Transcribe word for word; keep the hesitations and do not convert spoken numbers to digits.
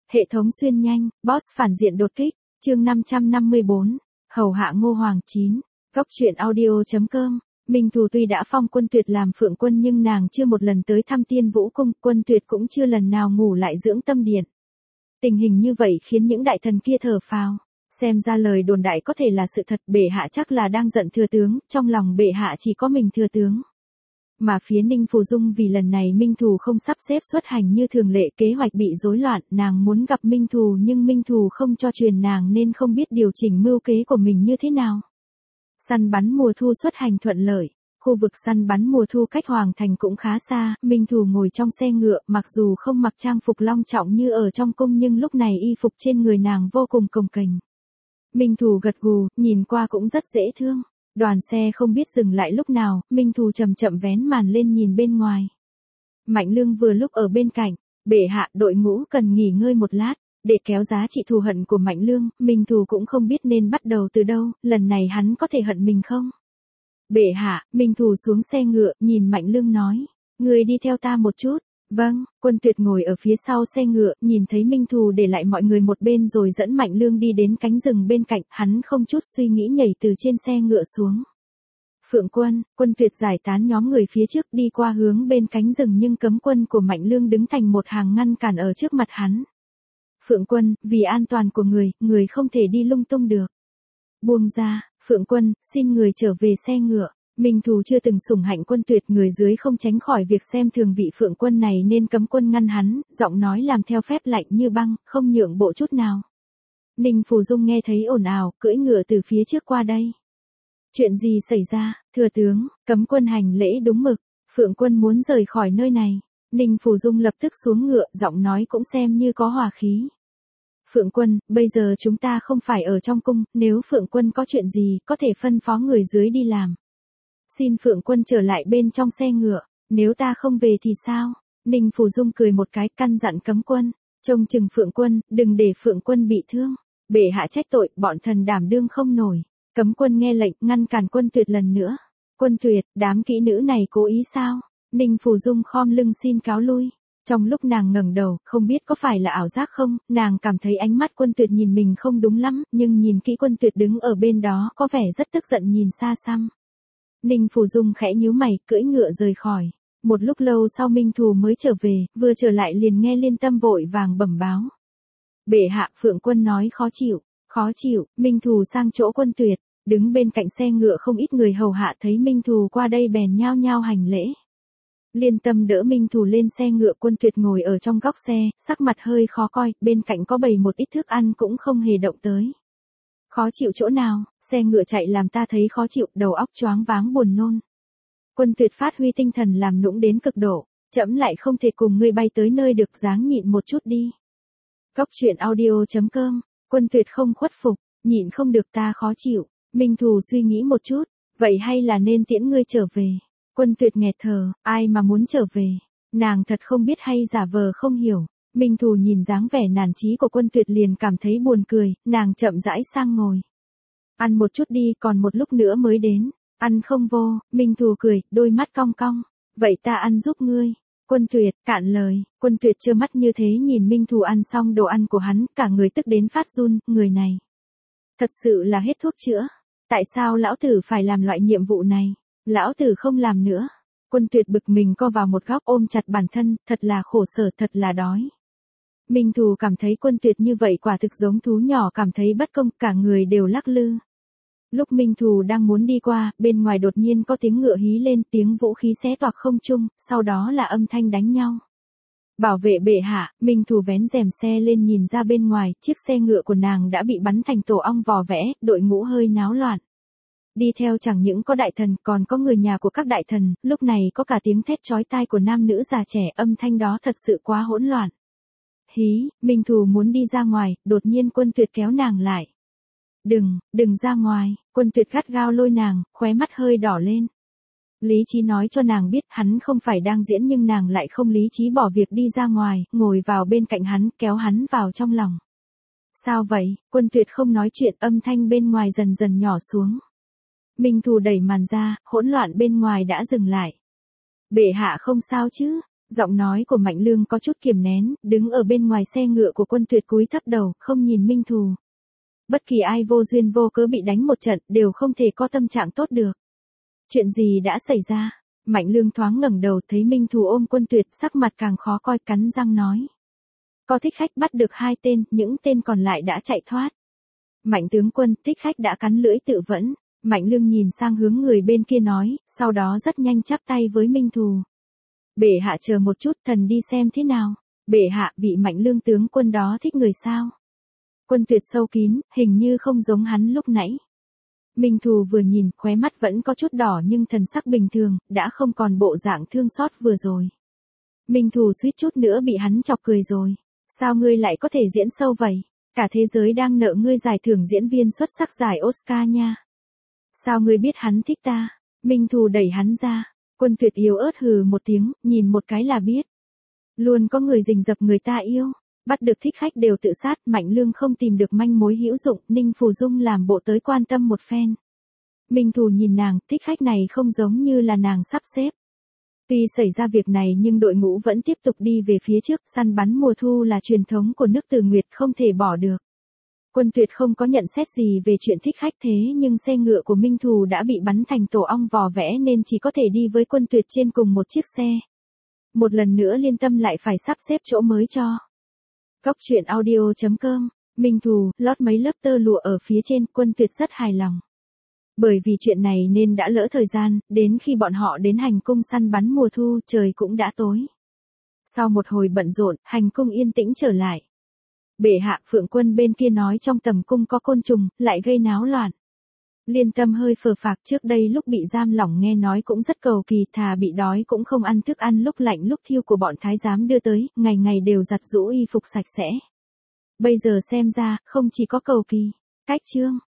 Hệ thống xuyên nhanh, boss phản diện đột kích, chương năm trăm năm mươi bốn, hầu hạ Ngô Hoàng chín, góc truyện audio.com. Minh Thù tuy đã phong Quân Tuyệt làm phượng quân nhưng nàng chưa một lần tới thăm Tiên Vũ Cung, Quân Tuyệt cũng chưa lần nào ngủ lại dưỡng tâm điện. Tình hình như vậy khiến những đại thần kia thở phào. Xem ra lời đồn đại có thể là sự thật, bệ hạ chắc là đang giận thừa tướng, trong lòng bệ hạ chỉ có mình thừa tướng. Mà phía Ninh Phù Dung vì lần này Minh Thù không sắp xếp xuất hành như thường lệ, kế hoạch bị rối loạn, nàng muốn gặp Minh Thù nhưng Minh Thù không cho truyền nàng nên không biết điều chỉnh mưu kế của mình như thế nào. Săn bắn mùa thu xuất hành thuận lợi, khu vực săn bắn mùa thu cách Hoàng Thành cũng khá xa, Minh Thù ngồi trong xe ngựa, mặc dù không mặc trang phục long trọng như ở trong cung nhưng lúc này y phục trên người nàng vô cùng cồng kềnh. Minh Thù gật gù, nhìn qua cũng rất dễ thương. Đoàn xe không biết dừng lại lúc nào, Minh Thù chậm chậm vén màn lên nhìn bên ngoài. Mạnh Lương vừa lúc ở bên cạnh, bệ hạ, đội ngũ cần nghỉ ngơi một lát, để kéo giá trị thù hận của Mạnh Lương, Minh Thù cũng không biết nên bắt đầu từ đâu, lần này hắn có thể hận mình không? Bệ hạ, Minh Thù xuống xe ngựa, nhìn Mạnh Lương nói, người đi theo ta một chút. Vâng, Quân Tuyệt ngồi ở phía sau xe ngựa, nhìn thấy Minh Thù để lại mọi người một bên rồi dẫn Mạnh Lương đi đến cánh rừng bên cạnh, hắn không chút suy nghĩ nhảy từ trên xe ngựa xuống. Phượng Quân, Quân Tuyệt giải tán nhóm người phía trước đi qua hướng bên cánh rừng nhưng cấm quân của Mạnh Lương đứng thành một hàng ngăn cản ở trước mặt hắn. Phượng Quân, vì an toàn của người, người không thể đi lung tung được. Buông ra, Phượng Quân, xin người trở về xe ngựa. Minh Thù chưa từng sủng hạnh Quân Tuyệt, người dưới không tránh khỏi việc xem thường vị Phượng Quân này nên cấm quân ngăn hắn, giọng nói làm theo phép lạnh như băng, không nhượng bộ chút nào. Ninh Phù Dung nghe thấy ồn ào, cưỡi ngựa từ phía trước qua đây. Chuyện gì xảy ra, thừa tướng? Cấm quân hành lễ đúng mực, Phượng Quân muốn rời khỏi nơi này. Ninh Phù Dung lập tức xuống ngựa, giọng nói cũng xem như có hòa khí. Phượng Quân, bây giờ chúng ta không phải ở trong cung, nếu Phượng Quân có chuyện gì, có thể phân phó người dưới đi làm. Xin Phượng Quân trở lại bên trong xe ngựa, nếu ta không về thì sao? Ninh Phù Dung cười một cái, căn dặn cấm quân, trông chừng Phượng Quân, đừng để Phượng Quân bị thương. Bệ hạ trách tội, bọn thần đảm đương không nổi. Cấm quân nghe lệnh, ngăn cản Quân Tuyệt lần nữa. Quân Tuyệt, đám kỹ nữ này cố ý sao? Ninh Phù Dung khom lưng xin cáo lui. Trong lúc nàng ngẩng đầu, không biết có phải là ảo giác không, nàng cảm thấy ánh mắt Quân Tuyệt nhìn mình không đúng lắm, nhưng nhìn kỹ Quân Tuyệt đứng ở bên đó có vẻ rất tức giận nhìn xa xăm. Ninh Phù Dung khẽ nhíu mày, cưỡi ngựa rời khỏi. Một lúc lâu sau Minh Thù mới trở về, vừa trở lại liền nghe Liên Tâm vội vàng bẩm báo. Bệ hạ, Phượng Quân nói khó chịu, khó chịu. Minh Thù sang chỗ Quân Tuyệt, đứng bên cạnh xe ngựa không ít người hầu hạ thấy Minh Thù qua đây bèn nhao nhao hành lễ. Liên Tâm đỡ Minh Thù lên xe ngựa, Quân Tuyệt ngồi ở trong góc xe, sắc mặt hơi khó coi, bên cạnh có bày một ít thức ăn cũng không hề động tới. Khó chịu chỗ nào, xe ngựa chạy làm ta thấy khó chịu, đầu óc choáng váng buồn nôn. Quân Tuyệt phát huy tinh thần làm nũng đến cực độ, trẫm lại không thể cùng ngươi bay tới nơi được, dáng nhịn một chút đi. Góc truyện audio.com, Quân Tuyệt không khuất phục, nhịn không được ta khó chịu. Minh Thù suy nghĩ một chút, vậy hay là nên tiễn ngươi trở về. Quân Tuyệt nghẹt thở, ai mà muốn trở về, nàng thật không biết hay giả vờ không hiểu. Minh Thù nhìn dáng vẻ nản chí của Quân Tuyệt liền cảm thấy buồn cười, nàng chậm rãi sang ngồi. Ăn một chút đi, còn một lúc nữa mới đến. Ăn không vô, Minh Thù cười, đôi mắt cong cong. Vậy ta ăn giúp ngươi. Quân Tuyệt, cạn lời, Quân Tuyệt trơ mắt như thế nhìn Minh Thù ăn xong đồ ăn của hắn, cả người tức đến phát run, người này. Thật sự là hết thuốc chữa. Tại sao lão tử phải làm loại nhiệm vụ này? Lão tử không làm nữa. Quân Tuyệt bực mình co vào một góc ôm chặt bản thân, thật là khổ sở, thật là đói. Minh Thù cảm thấy Quân Tuyệt như vậy quả thực giống thú nhỏ cảm thấy bất công, cả người đều lắc lư. Lúc Minh Thù đang muốn đi qua, bên ngoài đột nhiên có tiếng ngựa hí lên, tiếng vũ khí xé toạc không trung, sau đó là âm thanh đánh nhau. Bảo vệ bệ hạ, Minh Thù vén rèm xe lên nhìn ra bên ngoài, chiếc xe ngựa của nàng đã bị bắn thành tổ ong vò vẽ, đội ngũ hơi náo loạn. Đi theo chẳng những có đại thần, còn có người nhà của các đại thần, lúc này có cả tiếng thét chói tai của nam nữ già trẻ, âm thanh đó thật sự quá hỗn loạn. Hí, Minh Thù muốn đi ra ngoài, đột nhiên Quân Tuyệt kéo nàng lại. Đừng, đừng ra ngoài, Quân Tuyệt gắt gao lôi nàng, khóe mắt hơi đỏ lên. Lý trí nói cho nàng biết hắn không phải đang diễn nhưng nàng lại không lý trí bỏ việc đi ra ngoài, ngồi vào bên cạnh hắn, kéo hắn vào trong lòng. Sao vậy? Quân Tuyệt không nói chuyện, âm thanh bên ngoài dần dần nhỏ xuống. Minh Thù đẩy màn ra, hỗn loạn bên ngoài đã dừng lại. Bệ hạ không sao chứ? Giọng nói của Mạnh Lương có chút kiềm nén, đứng ở bên ngoài xe ngựa của Quân Tuyệt cúi thấp đầu, không nhìn Minh Thù. Bất kỳ ai vô duyên vô cớ bị đánh một trận, đều không thể có tâm trạng tốt được. Chuyện gì đã xảy ra? Mạnh Lương thoáng ngẩng đầu thấy Minh Thù ôm Quân Tuyệt, sắc mặt càng khó coi, cắn răng nói. Có thích khách bắt được hai tên, những tên còn lại đã chạy thoát. Mạnh tướng quân, thích khách đã cắn lưỡi tự vẫn. Mạnh Lương nhìn sang hướng người bên kia nói, sau đó rất nhanh chắp tay với Minh Thù. Bệ hạ chờ một chút, thần đi xem thế nào. Bệ hạ, vị Mạnh Lương tướng quân đó thích người sao? Quân Tuyệt sâu kín, hình như không giống hắn lúc nãy. Minh Thù vừa nhìn, khóe mắt vẫn có chút đỏ nhưng thần sắc bình thường, đã không còn bộ dạng thương xót vừa rồi. Minh Thù suýt chút nữa bị hắn chọc cười rồi. Sao ngươi lại có thể diễn sâu vậy? Cả thế giới đang nợ ngươi giải thưởng diễn viên xuất sắc giải Oscar nha. Sao ngươi biết hắn thích ta? Minh Thù đẩy hắn ra. Quân Tuyệt yếu ớt hừ một tiếng, nhìn một cái là biết. Luôn có người rình rập người ta yêu. Bắt được thích khách đều tự sát, Mạnh Lương không tìm được manh mối hữu dụng, Ninh Phù Dung làm bộ tới quan tâm một phen. Minh Thù nhìn nàng, thích khách này không giống như là nàng sắp xếp. Tuy xảy ra việc này nhưng đội ngũ vẫn tiếp tục đi về phía trước, săn bắn mùa thu là truyền thống của nước Từ Nguyệt không thể bỏ được. Quân Tuyệt không có nhận xét gì về chuyện thích khách thế nhưng xe ngựa của Minh Thù đã bị bắn thành tổ ong vò vẽ nên chỉ có thể đi với Quân Tuyệt trên cùng một chiếc xe. Một lần nữa Liên Tâm lại phải sắp xếp chỗ mới cho. Góc truyện audio chấm com, Minh Thù, lót mấy lớp tơ lụa ở phía trên, Quân Tuyệt rất hài lòng. Bởi vì chuyện này nên đã lỡ thời gian, đến khi bọn họ đến hành cung săn bắn mùa thu, trời cũng đã tối. Sau một hồi bận rộn, hành cung yên tĩnh trở lại. Bệ hạ, Phượng Quân bên kia nói trong tầm cung có côn trùng, lại gây náo loạn. Liên Tâm hơi phờ phạc, trước đây lúc bị giam lỏng nghe nói cũng rất cầu kỳ, thà bị đói cũng không ăn thức ăn lúc lạnh lúc thiêu của bọn thái giám đưa tới, ngày ngày đều giặt giũ y phục sạch sẽ. Bây giờ xem ra, không chỉ có cầu kỳ. Cách chương